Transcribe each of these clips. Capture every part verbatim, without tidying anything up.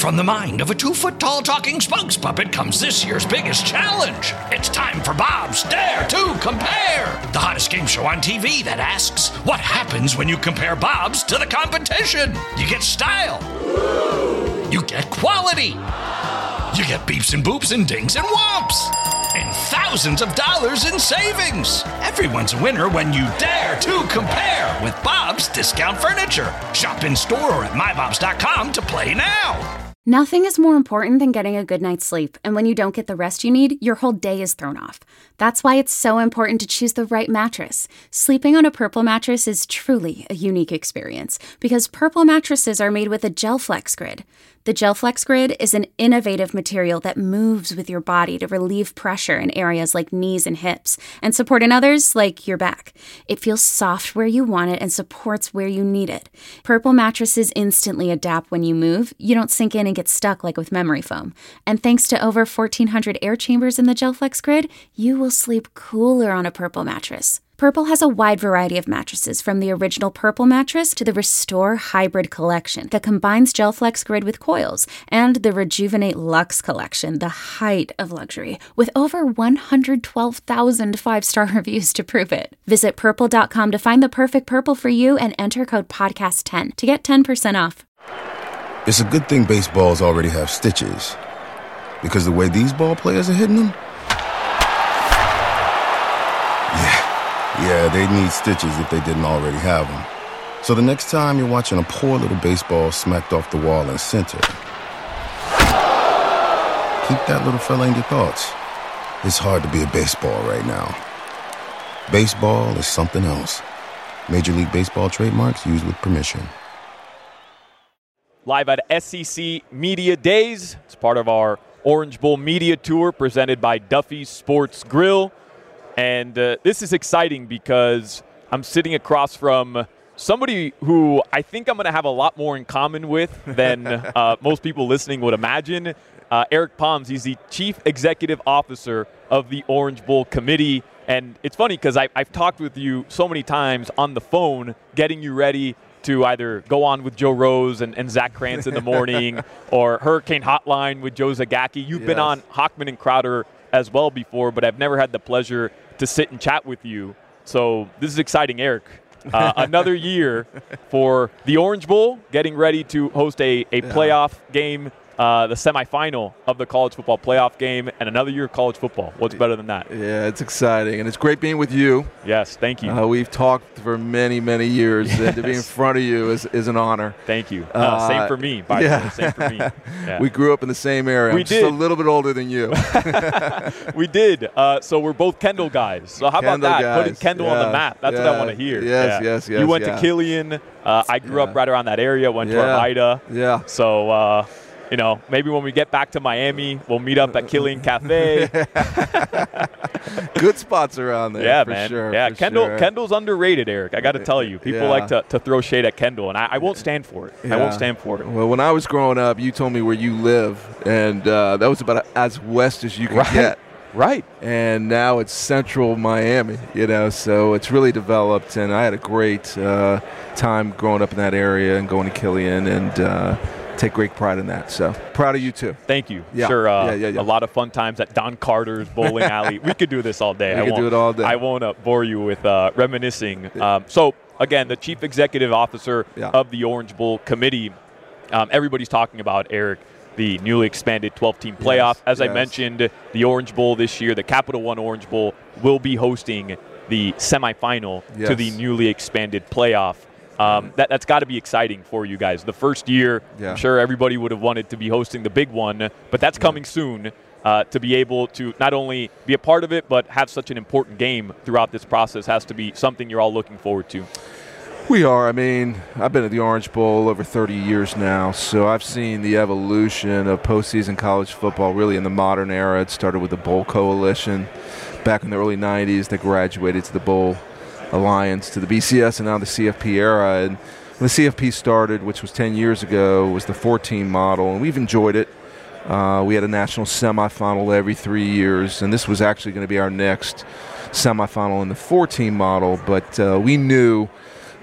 from the mind of a two-foot-tall talking spokes puppet comes this year's biggest challenge. It's time for Bob's Dare to Compare, the hottest game show on T V that asks, what happens when you compare Bobs to the competition? You get style. You get quality. You get beeps and boops and dings and whomps. And thousands of dollars in savings. Everyone's a winner when you dare to compare with Bob's Discount Furniture. Shop in store or at my bobs dot com to play now. Nothing is more important than getting a good night's sleep, and when you don't get the rest you need, your whole day is thrown off. That's why it's so important to choose the right mattress. Sleeping on a Purple mattress is truly a unique experience, because Purple mattresses are made with a GelFlex Grid. The GelFlex Grid is an innovative material that moves with your body to relieve pressure in areas like knees and hips, and support in others like your back. It feels soft where you want it and supports where you need it. Purple mattresses instantly adapt when you move. You don't sink in and get stuck like with memory foam. And thanks to over fourteen hundred air chambers in the GelFlex Grid, you will sleep cooler on a Purple mattress. Purple has a wide variety of mattresses, from the original Purple mattress to the Restore Hybrid collection that combines GelFlex Grid with coils, and the Rejuvenate Luxe collection, the height of luxury, with over one hundred twelve thousand five-star reviews to prove it. Visit purple dot com to find the perfect Purple for you and enter code podcast ten to get ten percent off. It's a good thing baseballs already have stitches, because the way these ball players are hitting them, yeah. Yeah, they need stitches if they didn't already have them. So the next time you're watching a poor little baseball smacked off the wall in center, keep that little fella in your thoughts. It's hard to be a baseball right now. Baseball is something else. Major League Baseball trademarks used with permission. Live at S E C Media Days. It's part of our Orange Bowl Media Tour presented by Duffy's Sports Grill. And uh, this is exciting because I'm sitting across from somebody who I think I'm going to have a lot more in common with than uh, most people listening would imagine. Uh, Eric Poms, he's the Chief Executive Officer of the Orange Bowl Committee. And it's funny because I've talked with you so many times on the phone, getting you ready to either go on with Joe Rose and, and Zach Krantz in the morning or Hurricane Hotline with Joe Zagacki. You've yes. been on Hochman and Crowder as well before, but I've never had the pleasure to sit and chat with you. So this is exciting, Eric. Uh, another year for the Orange Bowl, getting ready to host a, a yeah. playoff game, uh, the semifinal of the college football playoff game, and another year of college football. What's better than that? Yeah, it's exciting, and it's great being with you. Yes, thank you. Uh, we've talked for many, many years, yes. and to be in front of you is, is an honor. Thank you. Uh, uh, same for me, by yeah. the way. Same for me. Yeah. We grew up in the same area. We I'm did. just a little bit older than you. We did. Uh, so we're both Kendall guys. So how Kendall about that? Guys. Putting Kendall yeah. on the map. That's yeah. what I want to hear. Yes, yeah. yes, yes. You went yeah. to Killian. Uh, I grew yeah. up right around that area, went yeah. to Arvida. Yeah. So, uh, you know, maybe when we get back to Miami, we'll meet up at Killian Cafe. Good spots around there. Yeah, for man. Sure, yeah, for Kendall. Sure. Kendall's underrated, Eric. I got to tell you, people yeah. like to, to throw shade at Kendall, and I, I won't stand for it. Yeah. I won't stand for it. Well, when I was growing up, you told me where you live, and uh, that was about as west as you could right. get. Right. And now it's central Miami, you know, so it's really developed, and I had a great uh, time growing up in that area and going to Killian, and uh, take great pride in that. So proud of you too. Thank you. Yeah. Sure. Uh, yeah, yeah, yeah. A lot of fun times at Don Carter's bowling alley. We could do this all day. We I could won't, do it all day. I won't uh, bore you with uh, reminiscing. Um, so again, the Chief Executive Officer yeah. of the Orange Bowl Committee. Um, everybody's talking about, Eric, the newly expanded twelve-team playoff. Yes, As yes. I mentioned, the Orange Bowl this year, the Capital One Orange Bowl, will be hosting the semifinal yes. to the newly expanded playoff. Um, that, that's got to be exciting for you guys. The first year, yeah. I'm sure everybody would have wanted to be hosting the big one, but that's coming yeah. soon. Uh, to be able to not only be a part of it, but have such an important game throughout this process has to be something you're all looking forward to. We are. I mean, I've been at the Orange Bowl over thirty years now, so I've seen the evolution of postseason college football really in the modern era. It started with the Bowl Coalition back in the early nineties that graduated to the Bowl Alliance, to the B C S, and now the C F P era. And when the C F P started, which was ten years ago, was the four-team model, and we've enjoyed it. Uh, we had a national semifinal every three years, and this was actually going to be our next semifinal in the four-team model, but uh, we knew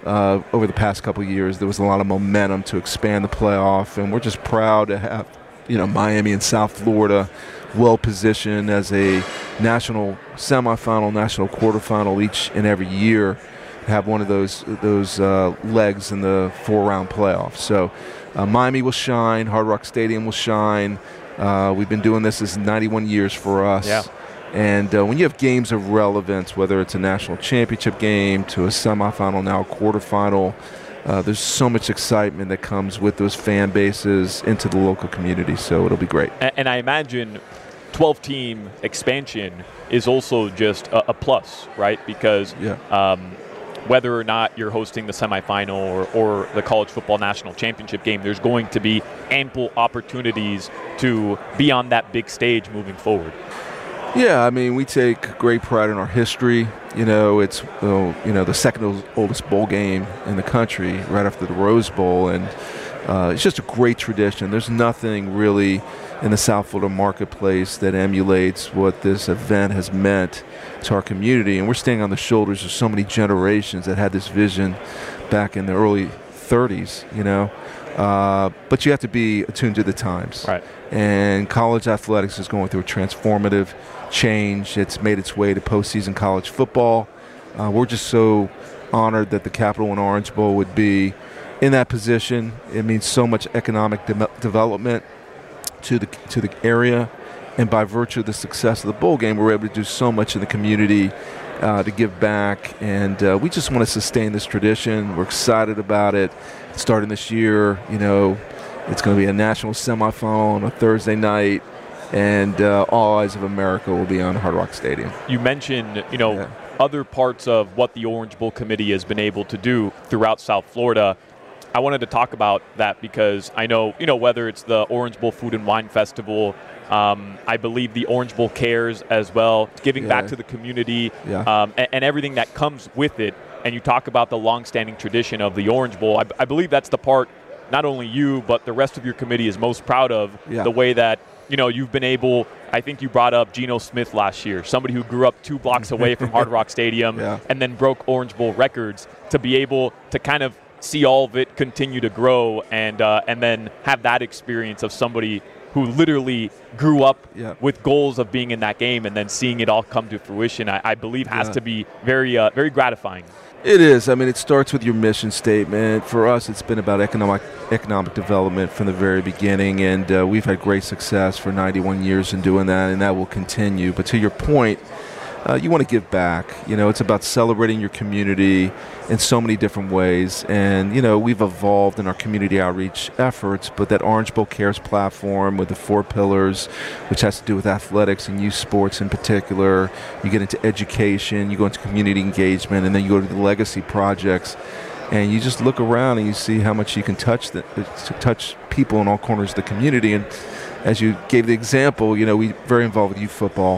uh, over the past couple of years, there was a lot of momentum to expand the playoff, and we're just proud to have, you know, Miami and South Florida well positioned as a national semifinal, national quarterfinal each and every year, have one of those those uh, legs in the four-round playoff. So uh, Miami will shine, Hard Rock Stadium will shine. Uh, we've been doing this this ninety-one years for us. Yeah. And uh, when you have games of relevance, whether it's a national championship game to a semifinal, now a quarterfinal, uh, there's so much excitement that comes with those fan bases into the local community. So it'll be great. And, and I imagine twelve-team expansion is also just a, a plus, right? Because Yeah. um, whether or not you're hosting the semifinal or, or the college football national championship game, there's going to be ample opportunities to be on that big stage moving forward. Yeah, I mean, we take great pride in our history. You know, it's uh, you know the second oldest bowl game in the country, right after the Rose Bowl, and uh, it's just a great tradition. There's nothing really in the South Florida marketplace that emulates what this event has meant to our community, and we're standing on the shoulders of so many generations that had this vision back in the early thirties. You know, uh, but you have to be attuned to the times. Right. And college athletics is going through a transformative change. It's made its way to postseason college football. Uh, we're just so honored that the Capital One Orange Bowl would be in that position. It means so much economic de- development to the to the area, and by virtue of the success of the bowl game, we're able to do so much in the community uh, to give back. And uh, we just want to sustain this tradition. We're excited about it. Starting this year, you know, it's going to be a national semifinal on a Thursday night, and uh, all eyes of America will be on Hard Rock Stadium. You mentioned, you know, Yeah. other parts of what the Orange Bowl Committee has been able to do throughout South Florida. I wanted to talk about that because I know, you know, whether it's the Orange Bowl Food and Wine Festival, um, I believe the Orange Bowl Cares as well, giving Yeah. back to the community, Yeah. um, and, and everything that comes with it. And you talk about the longstanding tradition of the Orange Bowl. I, I believe that's the part not only you, but the rest of your committee is most proud of, Yeah. the way that, you know, you've been able, I think you brought up Geno Smith last year, somebody who grew up two blocks away from Hard Rock Stadium Yeah. and then broke Orange Bowl records, to be able to kind of see all of it continue to grow and uh, and then have that experience of somebody who literally grew up Yeah. with goals of being in that game and then seeing it all come to fruition, I, I believe has Yeah. to be very, uh, very gratifying. It is. I mean, it starts with your mission statement. For us, it's been about economic economic development from the very beginning, and uh, we've had great success for ninety-one years in doing that, and that will continue. But to your point, uh, you want to give back. You know, it's about celebrating your community in so many different ways, and, you know, we've evolved in our community outreach efforts, but that Orange Bowl Cares platform with the four pillars, which has to do with athletics and youth sports in particular, you get into education, you go into community engagement, and then you go to the legacy projects, and you just look around and you see how much you can touch the, touch people in all corners of the community. And as you gave the example, you know, we're very involved with youth football,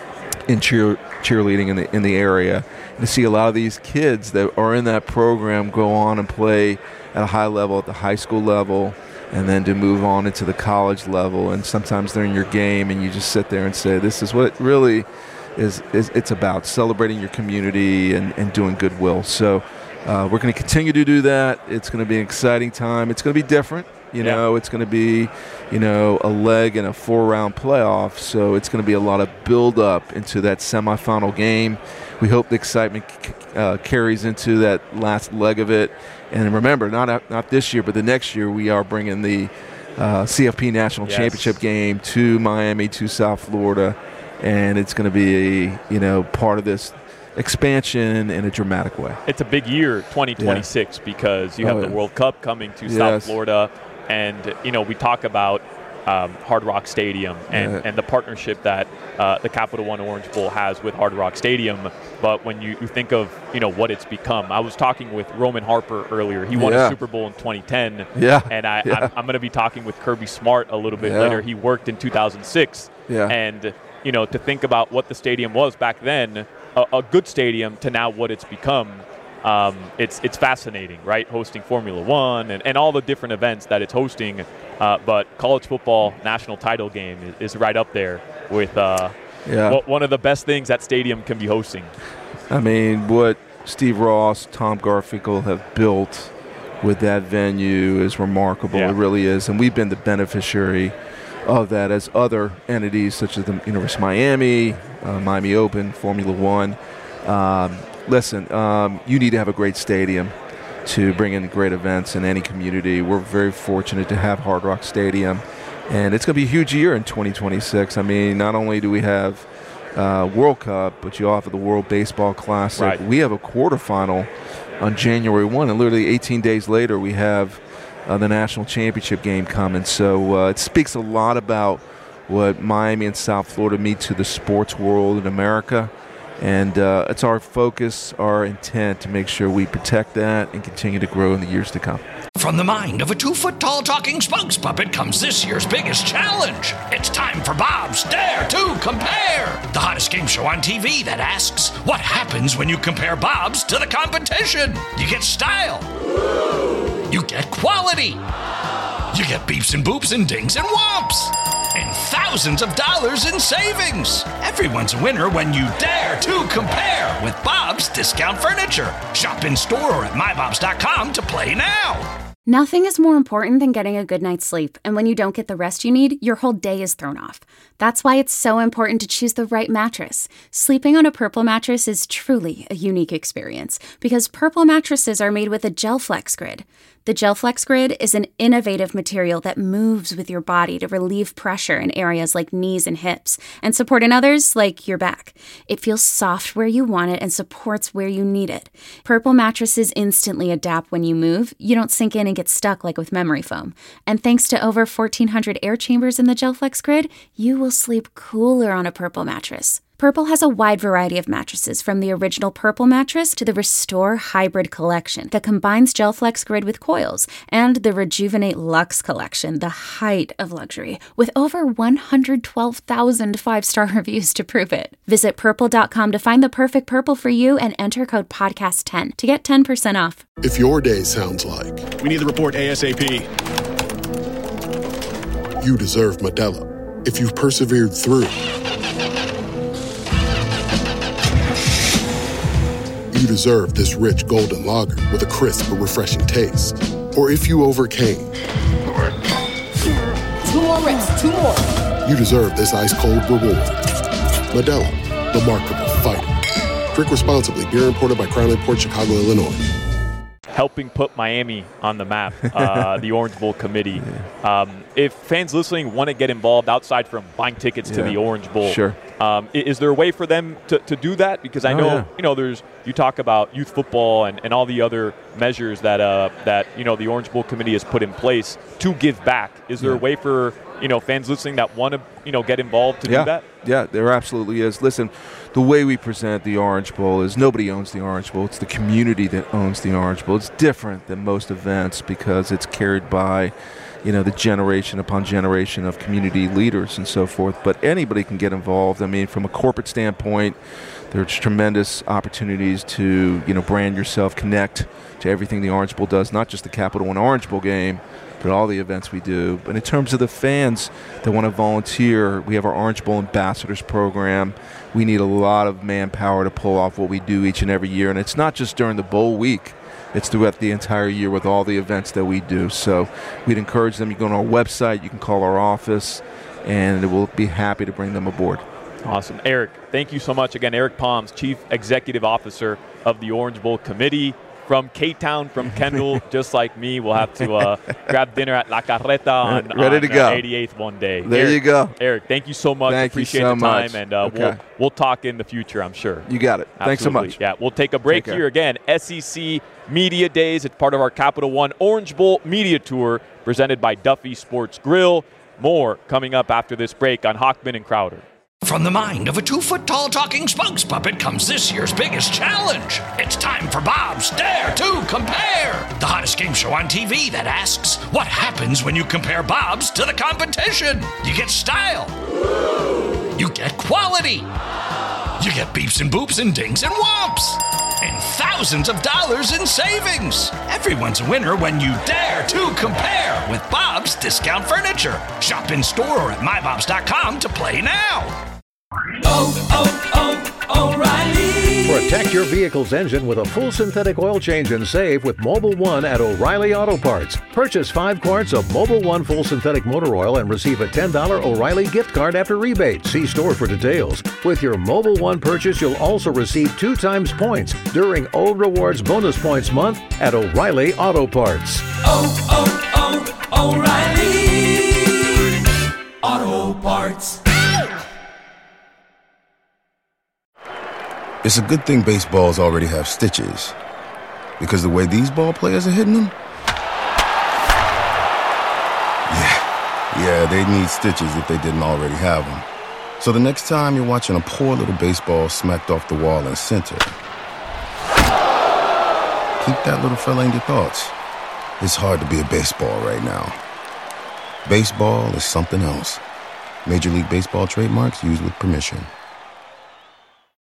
in cheer cheerleading in the in the area, and to see a lot of these kids that are in that program go on and play at a high level, at the high school level, and then to move on into the college level. And sometimes they're in your game, and you just sit there and say, this is what it really is, is it's about, celebrating your community and, and doing goodwill. So uh, we're going to continue to do that. It's going to be an exciting time. It's going to be different. You Yeah. know, it's going to be, you know, a leg in a four-round playoff, so it's going to be a lot of build-up into that semifinal game. We hope the excitement uh, carries into that last leg of it. And remember, not not this year, but the next year, we are bringing the uh, C F P National Yes. Championship game to Miami, to South Florida, and it's going to be, you know, part of this expansion in a dramatic way. It's a big year, twenty twenty-six, because you have Oh, the yeah. World Cup coming to Yes. South Florida. And, you know, we talk about um, Hard Rock Stadium and, Yeah. and the partnership that uh, the Capital One Orange Bowl has with Hard Rock Stadium. But when you, you think of, you know, what it's become, I was talking with Roman Harper earlier. He won Yeah. a Super Bowl in twenty ten. Yeah. And I, Yeah. I'm, I'm going to be talking with Kirby Smart a little bit Yeah. later. He worked in two thousand six. Yeah. And, you know, to think about what the stadium was back then, a, a good stadium, to now what it's become. Um, it's it's fascinating, right? Hosting Formula One and, and all the different events that it's hosting. Uh, but college football national title game is, is right up there with uh, Yeah. what, one of the best things that stadium can be hosting. I mean, what Steve Ross, Tom Garfinkel have built with that venue is remarkable. Yeah. It really is. And we've been the beneficiary of that as other entities such as the University of Miami, uh, Miami Open, Formula One. Um, listen, um, you need to have a great stadium to bring in great events in any community. We're very fortunate to have Hard Rock Stadium. And it's going to be a huge year in twenty twenty-six. I mean, not only do we have uh, World Cup, but you offer the World Baseball Classic. Right. We have a quarterfinal on January first, and literally eighteen days later we have uh, the national championship game coming. So uh, it speaks a lot about what Miami and South Florida mean to the sports world in America. And uh, it's our focus, our intent to make sure we protect that and continue to grow in the years to come. From the mind of a two-foot-tall talking spokes puppet comes this year's biggest challenge. It's time for Bob's Dare to Compare, the hottest game show on T V that asks, what happens when you compare Bob's to the competition? You get style. You get quality. You get beeps and boops and dings and whomps. And thousands of dollars in savings. Everyone's a winner when you dare to compare with Bob's Discount Furniture. Shop in store or at my bobs dot com to play now. Nothing is more important than getting a good night's sleep, and when you don't get the rest you need, your whole day is thrown off. That's why it's so important to choose the right mattress. Sleeping on a Purple mattress is truly a unique experience, because Purple mattresses are made with a GelFlex Grid. The GelFlex Grid is an innovative material that moves with your body to relieve pressure in areas like knees and hips, and support in others like your back. It feels soft where you want it and supports where you need it. Purple mattresses instantly adapt when you move. You don't sink in and get stuck like with memory foam. And thanks to over fourteen hundred air chambers in the GelFlex Grid, you will sleep cooler on a Purple mattress. Purple has a wide variety of mattresses, from the original Purple mattress to the Restore Hybrid collection that combines GelFlex Grid with coils, and the Rejuvenate Luxe collection, the height of luxury, with over one hundred twelve thousand five-star reviews to prove it. Visit purple dot com to find the perfect Purple for you and enter code podcast ten to get ten percent off. If your day sounds like we need the report ASAP, you deserve Modelo. If you've persevered through, you deserve this rich golden lager with a crisp but refreshing taste. Or if you overcame, two more reps, two more. You deserve this ice cold reward. Modelo, the Remarkable Fighter. Drink responsibly. Beer imported by Crown Imports, Chicago, Illinois. Helping put Miami on the map, uh, the Orange Bowl committee. Um, if fans listening want to get involved outside from buying tickets yeah. to the Orange Bowl, sure. Um, is there a way for them to, to do that? Because I oh, know, yeah. you know, there's you talk about youth football and, and all the other measures that uh, that you know the Orange Bowl committee has put in place to give back. Is there yeah. a way for you know fans listening that want to you know get involved to yeah. do that? Yeah, there absolutely is. Listen, the way we present the Orange Bowl is nobody owns the Orange Bowl. It's the community that owns the Orange Bowl. It's different than most events because it's carried by, you know, the generation upon generation of community leaders and so forth. But anybody can get involved. I mean, from a corporate standpoint, there's tremendous opportunities to, you know, brand yourself, connect to everything the Orange Bowl does, not just the Capital One Orange Bowl game, but all the events we do. But in terms of the fans that want to volunteer, we have our Orange Bowl Ambassadors program. We need a lot of manpower to pull off what we do each and every year. And it's not just during the bowl week. It's throughout the entire year with all the events that we do. So we'd encourage them. You go on our website, you can call our office, and we'll be happy to bring them aboard. Awesome. Eric, thank you so much. Again, Eric Palms, Chief Executive Officer of the Orange Bowl Committee. From K-Town, from Kendall, just like me, we'll have to uh, grab dinner at La Carreta on, Ready on to go. Uh, eighty-eighth one day. There Eric, you go. Eric, thank you so much. Thank Appreciate you so the time, much. and uh, okay. we'll we'll talk in the future, I'm sure. You got it. Absolutely. Thanks so much. Yeah, we'll take a break Take here again. S E C Media Days. It's part of our Capital One Orange Bowl Media Tour presented by Duffy Sports Grill. More coming up after this break on Hochman and Crowder. From the mind of a two-foot-tall talking spokes puppet comes this year's biggest challenge. It's time for Bob's Dare to Compare, the hottest game show on T V that asks, what happens when you compare Bob's to the competition? You get style. You get quality. You get beeps and boops and dings and whomps. And thousands of dollars in savings. Everyone's a winner when you dare to compare with Bob's Discount Furniture. Shop in store or at my bobs dot com to play now. Oh, oh, oh, O'Reilly. Protect your vehicle's engine with a full synthetic oil change and save with Mobil one at O'Reilly Auto Parts. Purchase five quarts of Mobil one full synthetic motor oil and receive a ten dollars O'Reilly gift card after rebate. See store for details. With your Mobil one purchase, you'll also receive two times points during O Rewards Bonus Points Month at O'Reilly Auto Parts. Oh, oh, oh, O'Reilly Auto Parts. It's a good thing baseballs already have stitches, because the way these ball players are hitting them, yeah, yeah, they need stitches if they didn't already have them. So the next time you're watching a poor little baseball smacked off the wall in center, keep that little fella in your thoughts. It's hard to be a baseball right now. Baseball is something else. Major League Baseball trademarks used with permission.